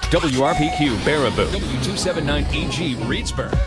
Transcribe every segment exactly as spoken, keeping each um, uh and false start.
W R P Q Baraboo, W two seventy-nine E G Reedsburg.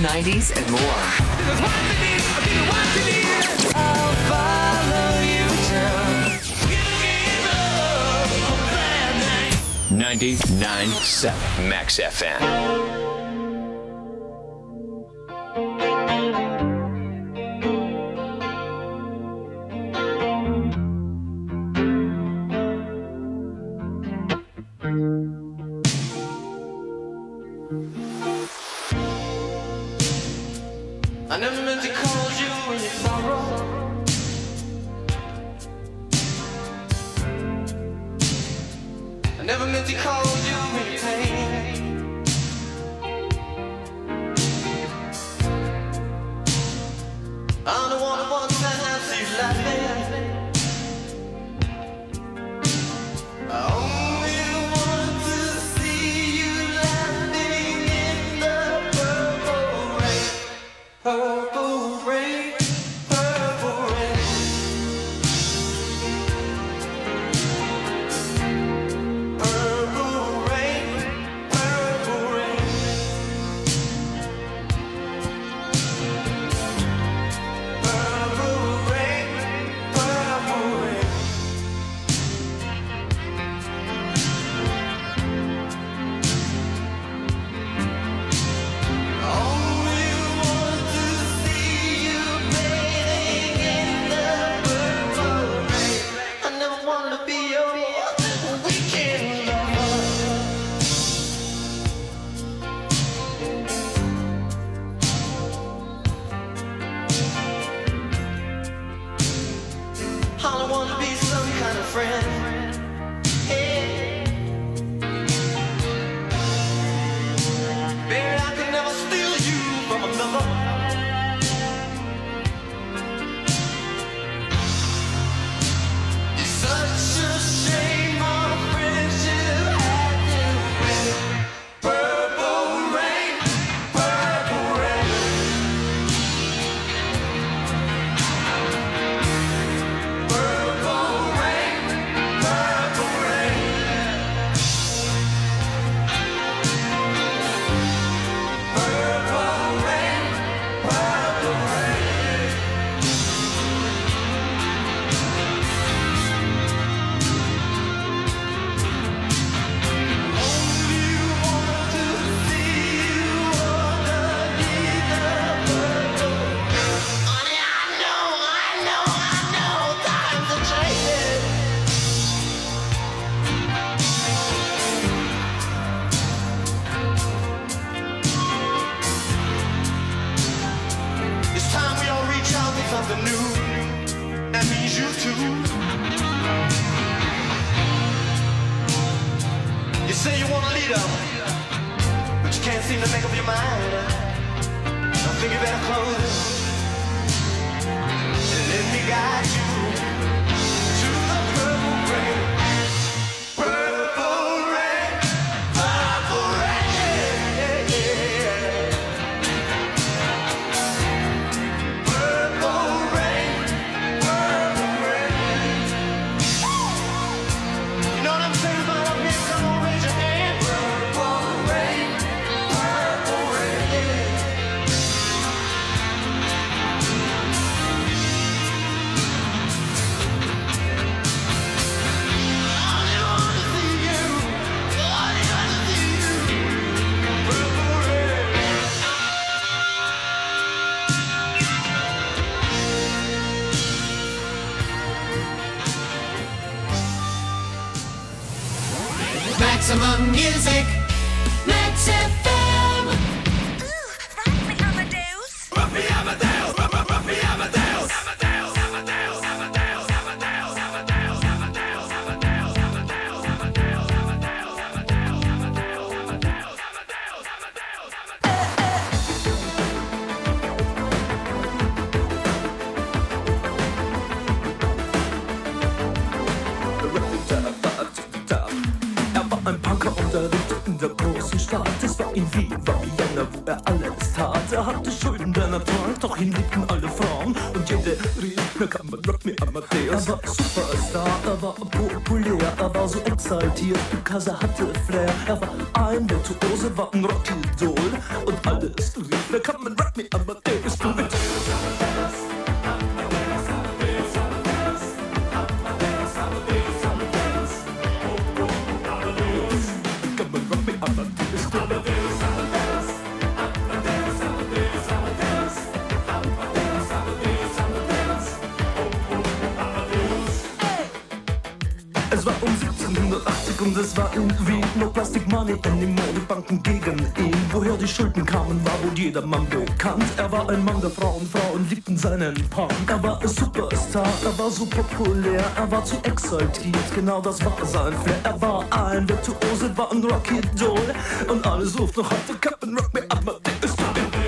nineties, and more. I'll follow you till ninety-nine point seven Max F M. I never meant to call you in your sorrow. I never meant to call you in your pain. I'm the one who wants to have you laughing. I only want to see you laughing in the purple rain. Purple rain, purple rain. Purple rain, purple rain. Purple rain, purple rain. Only want to see you bathing in the purple rain. I never wanted to be your weekend lover. I want to be some kind of friend. Hey. Baby, I could never steal you from another. It's such a shame our friendship had to end. Purple rain, purple rain. Purple rain, purple rain. Purple rain, purple rain. Only want to see you underneath the purple rain. Honey, I know, I know, I know, times are changing. It's time we all reach out for something new. That means you too. You say you want a leader, but you can't seem to make up your mind. I think you better close and let me guide you to the purple rain. Purple rain, purple rain. Purple rain, purple rain. You know what I'm saying about up here? Come on, raise your hand. Purple rain, purple rain. I only want to see you. I only want to see you. Purple rain. Maximum Music, Max F M. Rock me, Amadeus. Er war ein Punker und er lebte in der großen Stadt. Es war in Wien, war Vienna, wo er alles tat. Er hatte Schulden, denn er trank, doch ihn liebten alle Frauen. Frauen und jede rief, na kann man Rock Me Amadeus. Er war Superstar, er war populär, er war so exaltiert, because er hatte Flair. Er war ein Virtuose, war ein Rockidol und alles rief, na kann man Rock Me Amadeus. Du mit Es war um siebzehnhundertachtzig und es war irgendwie no Plastic Money anymore. Die Banken gegen ihn. Woher die Schulden kamen, war wohl jedermann bekannt. Er war ein Mann der Frauen, Frauen liebten seinen Punk. Er war ein Superstar, er war so populär, er war zu exaltiert, genau das war sein Flair. Er war ein Virtuose, war ein Rockidol und alles ruft noch heute Captain Rock Me Amadeus.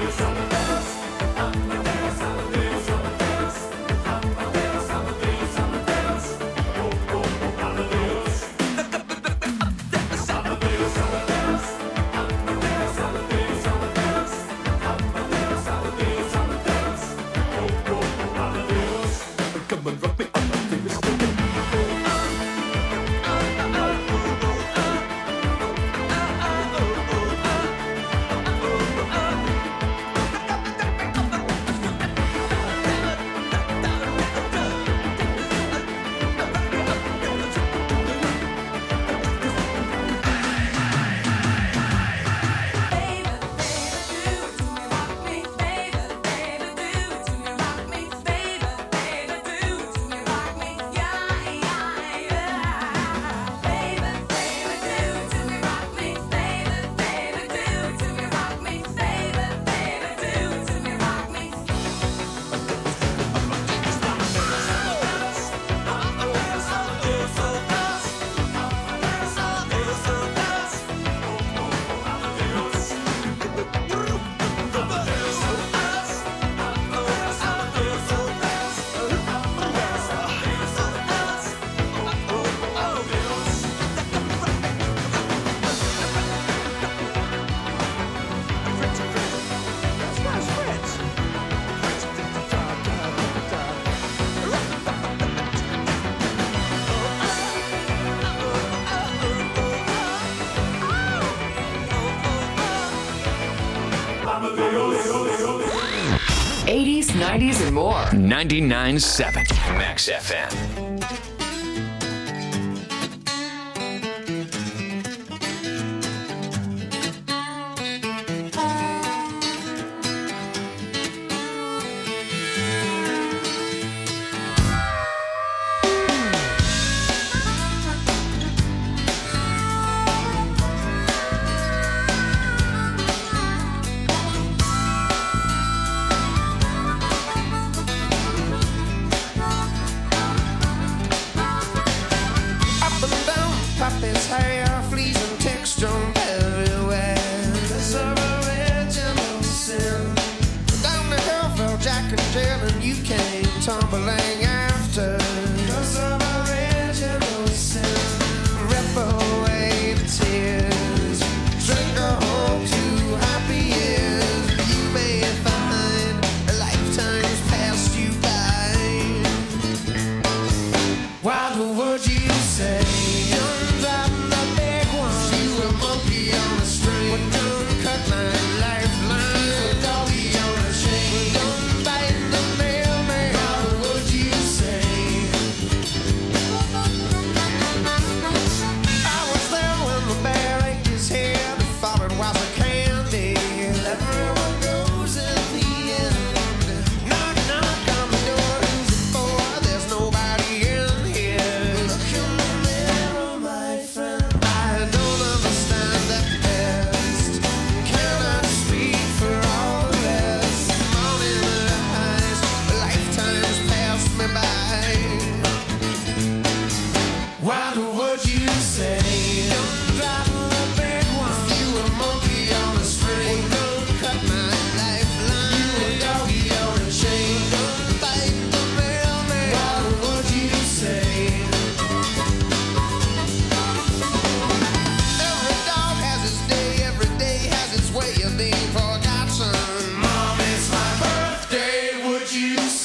eighties, nineties, and more. ninety-nine point seven Max F M.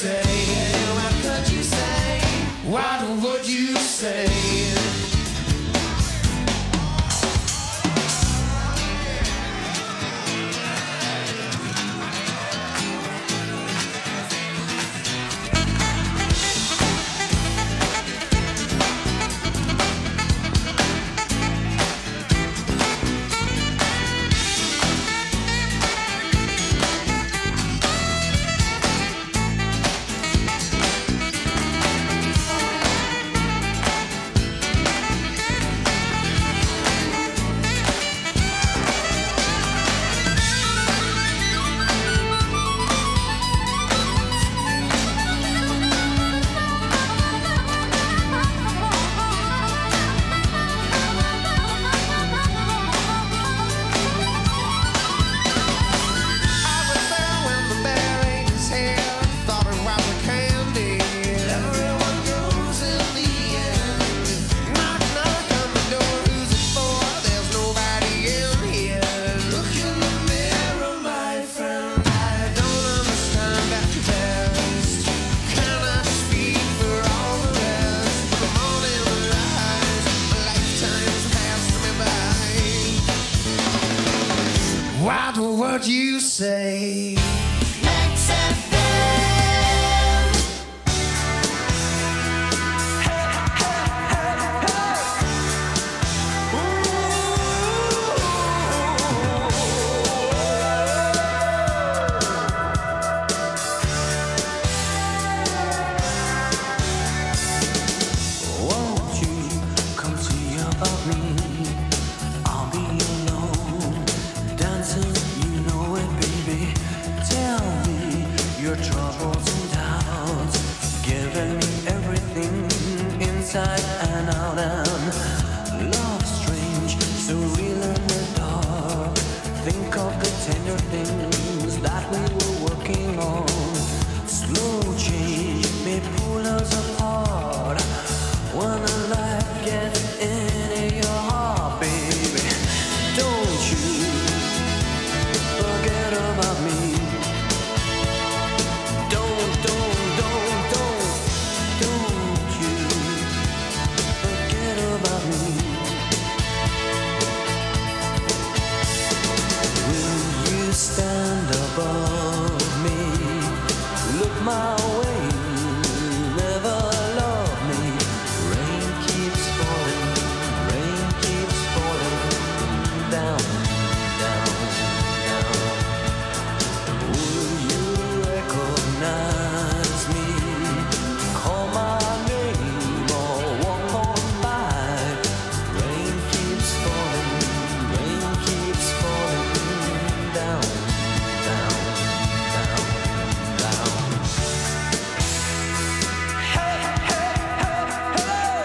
say? What could you say? What would you say? What would you say? Max F M. Won't you come see about me? I'll be alone, dancing, you know it, baby. Tell me your troubles and doubts, giving me everything inside and out. And love strange, so real in the dark. Think of the tender things that we were working on. Slow change may pull us apart. When the light gets into your heart, baby, don't you forget about me. Don't, don't, don't, don't, don't you forget about me. Will you stand above me? Look my way, never love me. Rain keeps falling, rain keeps falling down, down, down. Will you recognize me? Call my name or walk on by. Rain keeps falling, rain keeps falling down, down, down, down. Hey, hey, hey, hey.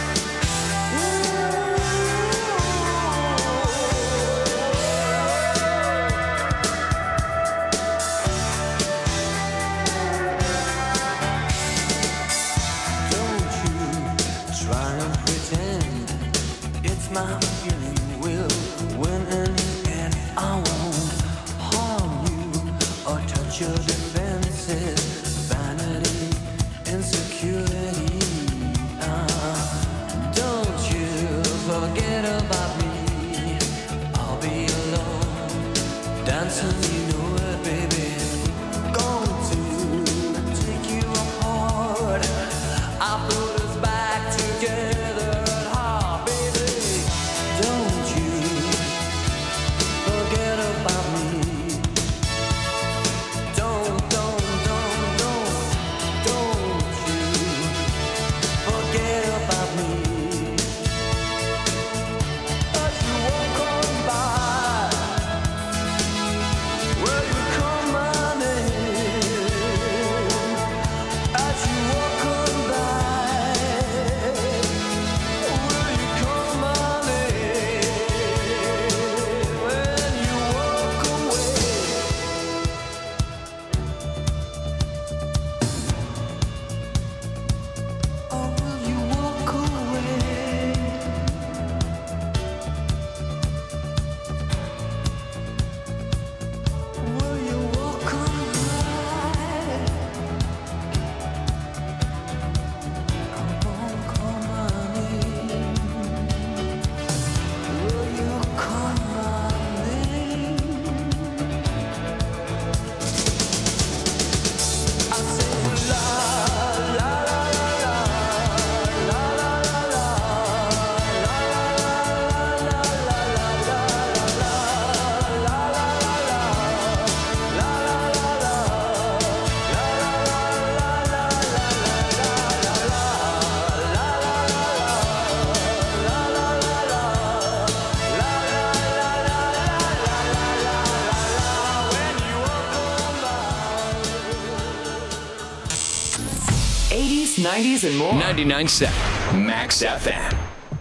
Don't you try and pretend it's my feeling will win in the end. I won't harm you or touch your defenses, vanity, insecurity. Ah, don't you forget about me. I'll be alone, dancing, you know it, baby. Going to take you apart. I put us back together at heart, baby. Don't you forget about me. Don't, don't, don't, don't, don't you eighties, nineties, and more. ninety-nine point seven Max F M.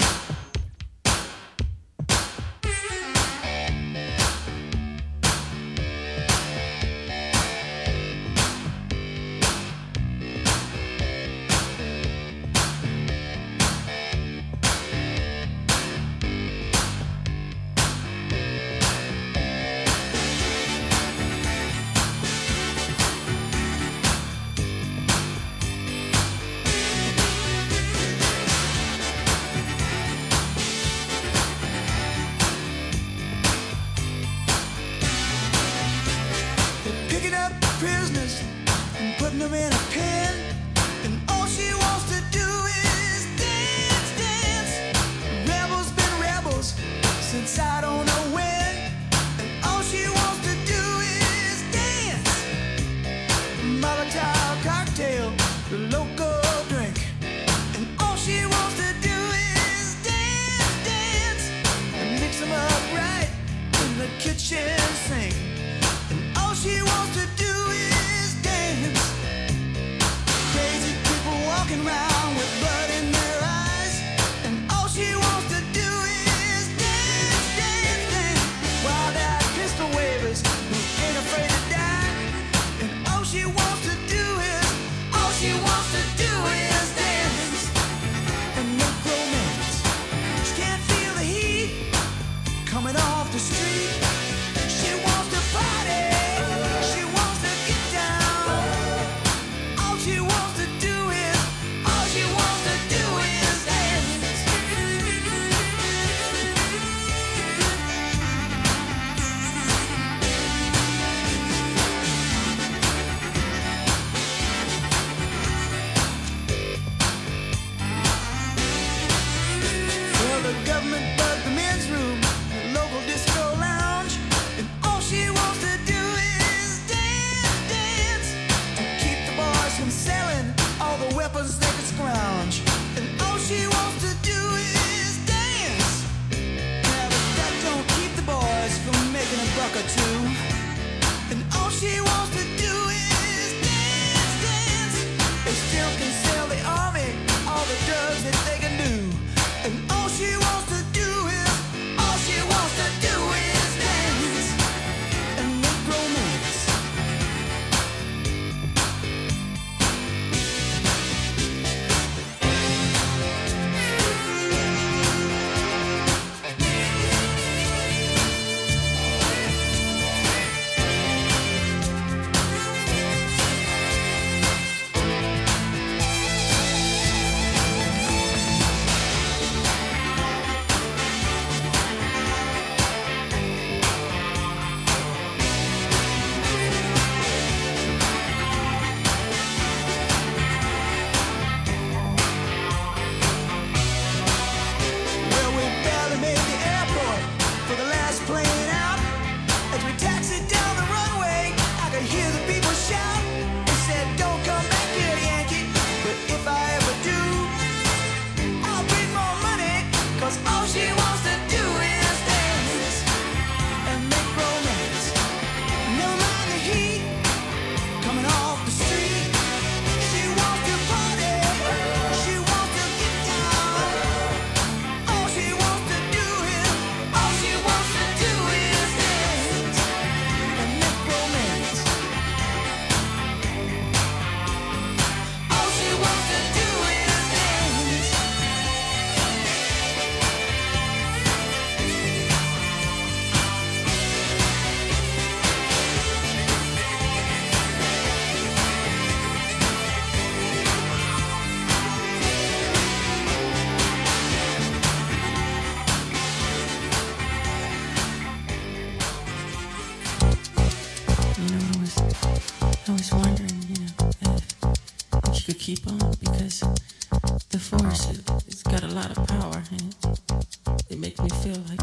Keep on because the force it, it's got a lot of power and it, it makes me feel like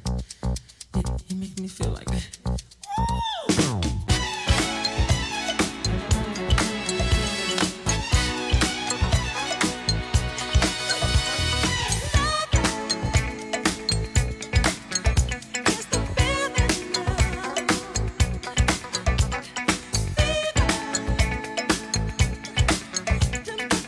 it, it makes me feel like Jump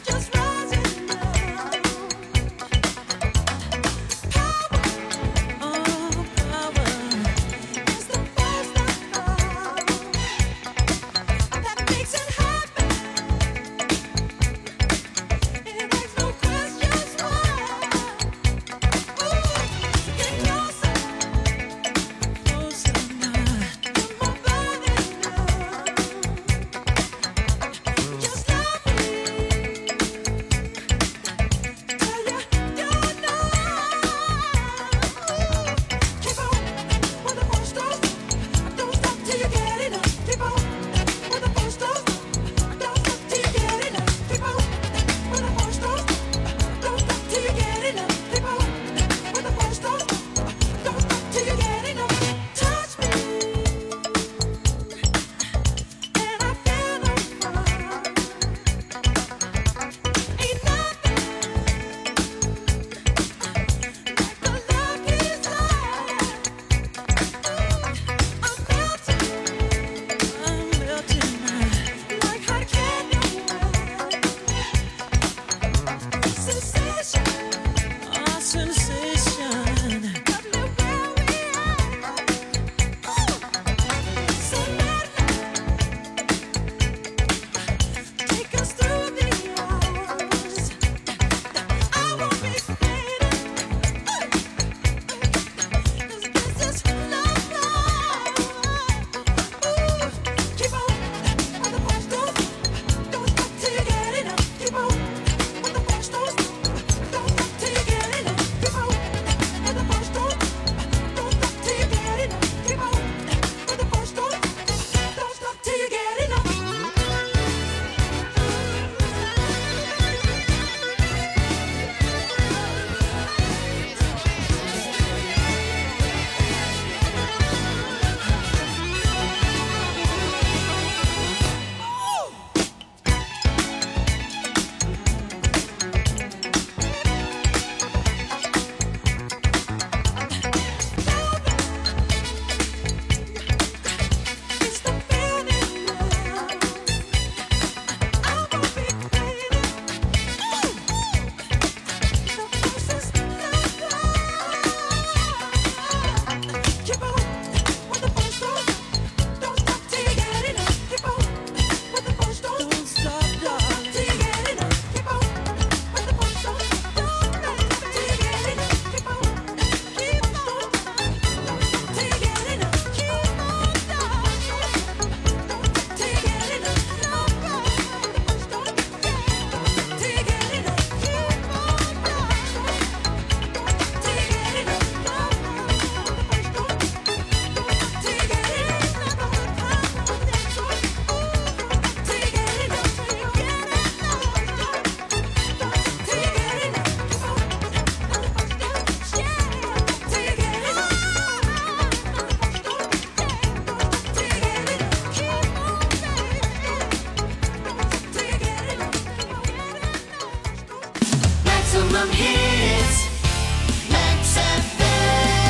Maximum hits. Max F M.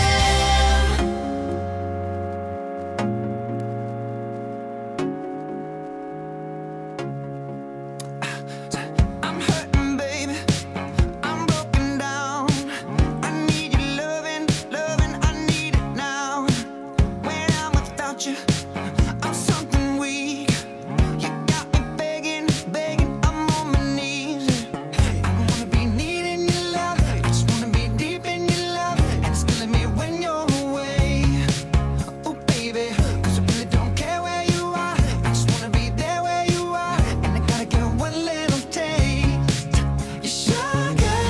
I'm hurting, baby. I'm broken down. I need your loving, loving. I need it now. When I'm without you, I'm something weak. You got me begging, begging. I'm on my knees. I wanna be needing your love. I just wanna be deep in your love. And it's killing me when you're away. Oh, baby, 'cause I really don't care where you are. I just wanna be there where you are. And I gotta get one little taste. Your sugar,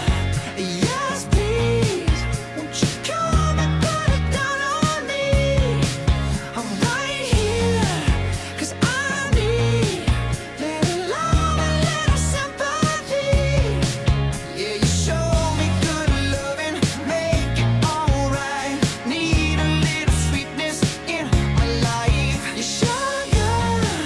yes please. Won't you come and put it down on me? I'm right here, 'cause I need little love and little sympathy. Yeah, you show me good loving, make it alright. Need a little sweetness in my life. Your sugar,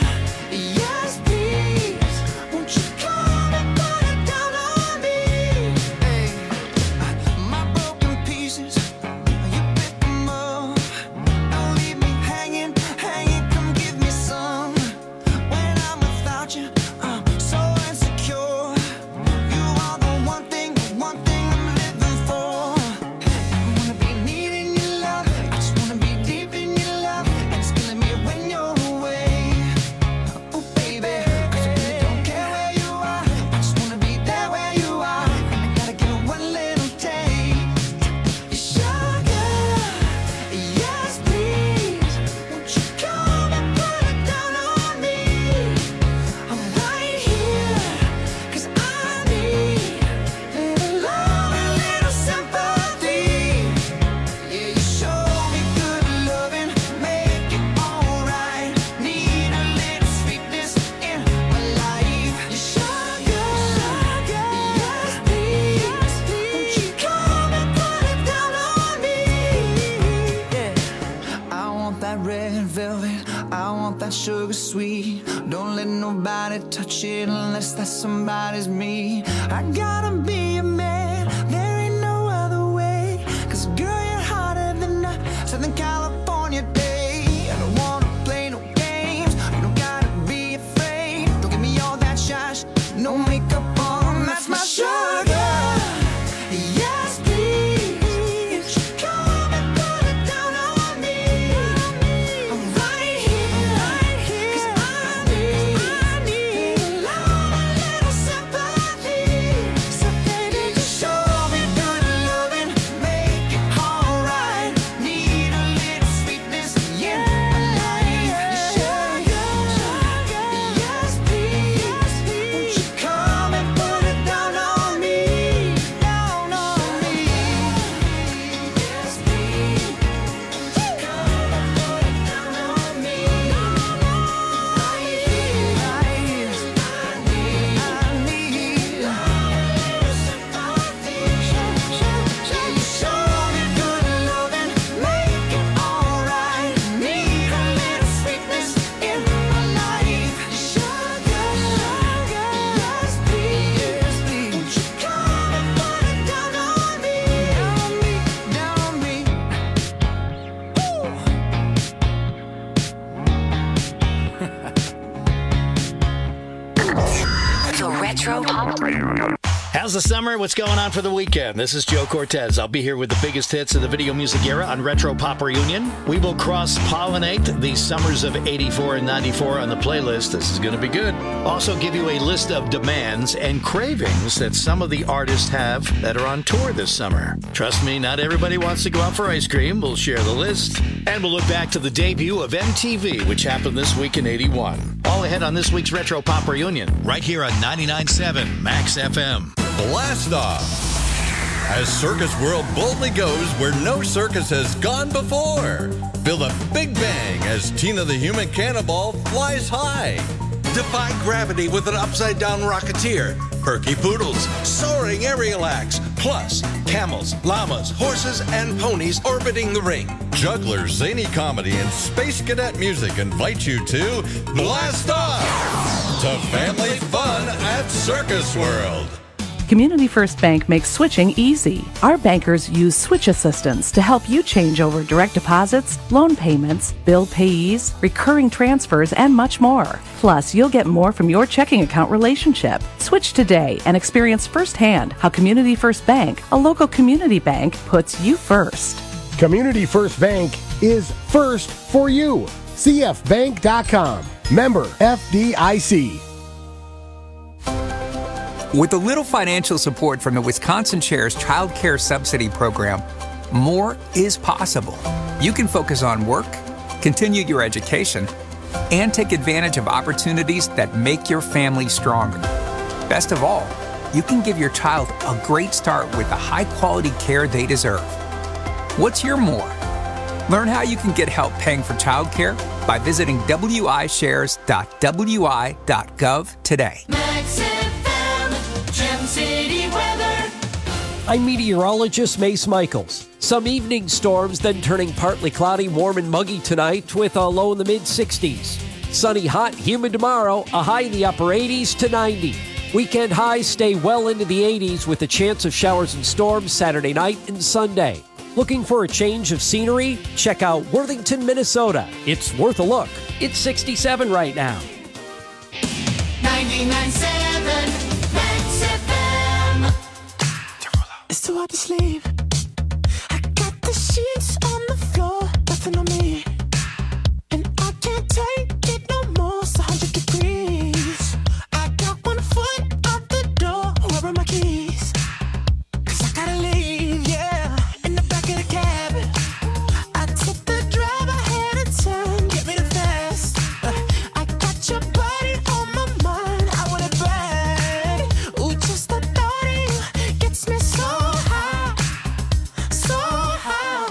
yes please. Won't you come and put it down on me? Hey, my broken pieces, you pick them up. Don't leave me hanging, hanging. Come give me some. When I'm without you, I'm so insecure. You are the one thing, the one thing I'm living for. I wanna be needing your love. I just wanna be deep in your love. And it's killing me when you're away. Oh, baby, 'cause I really don't care where you are. I just wanna be there where you are. And I gotta get one little taste. Your sugar, yes please. Won't you come and put it down on me? I'm right here, 'cause I need little love and little sympathy. Yeah, you show me good loving, make it alright. Need a little sweetness in my life. Your sugar, yes please. Won't you come and put it down on me? Yeah, I want that red velvet. I want that sugar sweet. Don't let nobody touch it unless that somebody's me. I gotta be a man. There ain't no other way. 'Cause girl, you're hotter than a Southern California day. I don't wanna play no games. You don't gotta be afraid. Don't give me all that shush. No makeup on. That's my sugar. Yes, please. Won't you come and put it down on me? I'm right here, 'cause I need, I need love and little sympathy. So baby, just show me good loving, make it alright. Need a little sweetness in my life. Your sugar, yes please. Won't you come and put it down on me? Down on me. Yes please. Won't you come and put it down on me? Right here, right here. I need, I need love and little sympathy. Yeah, you show me good loving, make it alright. Need a little sweetness in my life. Your sugar, yes please. Won't you come and put it down on me? Down on me, down on me. The Retro Pop. How's the summer? What's going on for the weekend? This is Joe Cortez. I'll be here with the biggest hits of the video music era on Retro Pop Reunion. We will cross-pollinate the summers of eighty-four and ninety-four on the playlist. This is going to be good. Also give you a list of demands and cravings that some of the artists have that are on tour this summer. Trust me, not everybody wants to go out for ice cream. We'll share the list. And we'll look back to the debut of M T V, which happened this week in eighty-one. All ahead on this week's Retro Pop Reunion, right here on ninety-nine point seven Max F M. Blast Off. As Circus World boldly goes where no circus has gone before. Feel the big bang as Tina the Human Cannonball flies high. Defy gravity with an upside-down rocketeer. Perky poodles, soaring aerial acts, plus camels, llamas, horses, and ponies orbiting the ring. Jugglers, zany comedy, and space cadet music invite you to Blast Off! To family fun at Circus World. Community First Bank makes switching easy. Our bankers use switch assistance to help you change over direct deposits, loan payments, bill payees, recurring transfers, and much more. Plus, you'll get more from your checking account relationship. Switch today and experience firsthand how Community First Bank, a local community bank, puts you first. Community First Bank is first for you. C F bank dot com. Member F D I C. With a little financial support from the Wisconsin Chair's Child Care Subsidy Program, more is possible. You can focus on work, continue your education, and take advantage of opportunities that make your family stronger. Best of all, you can give your child a great start with the high-quality care they deserve. What's your more? Learn how you can get help paying for childcare by visiting w i shares dot w i dot gov today. Max F M, Gem City weather. I'm meteorologist Mace Michaels. Some evening storms, then turning partly cloudy, warm and muggy tonight with a low in the mid sixties. Sunny, hot, humid tomorrow, a high in the upper eighties to ninety. Weekend highs stay well into the eighties with a chance of showers and storms Saturday night and Sunday. Looking for a change of scenery? Check out Worthington, Minnesota. It's worth a look. It's sixty-seven right now. ninety-nine point seven Max F M. It's too hard to sleep. I got the sheets on the floor, nothing on me. And I can't take it no more, it's one hundred degrees. I got one foot out the door, where are my keys? Cause I gotta leave, yeah. In the back of the cab, I took the drive, I had a turn, get me the fast. Uh, I got your body on my mind, I want it bad. Ooh, just the thought of you gets me so high, so high.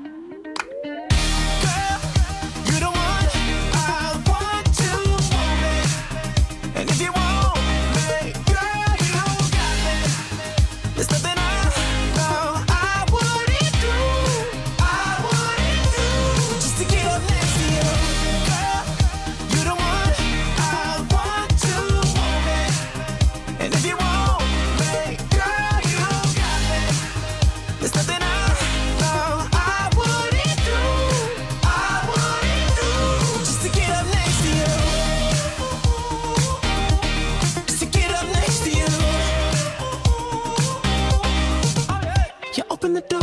Girl, you the one I want to want me. And if you want me, girl, you got me. There's nothing I know I wouldn't do, I wouldn't do, just to get up next to you. Girl, you the one I want to want me. And if you want me, girl, you got me. There's nothing I know I wouldn't do, I wouldn't do, just to get up next to you. Just to get up next to you. You open the door.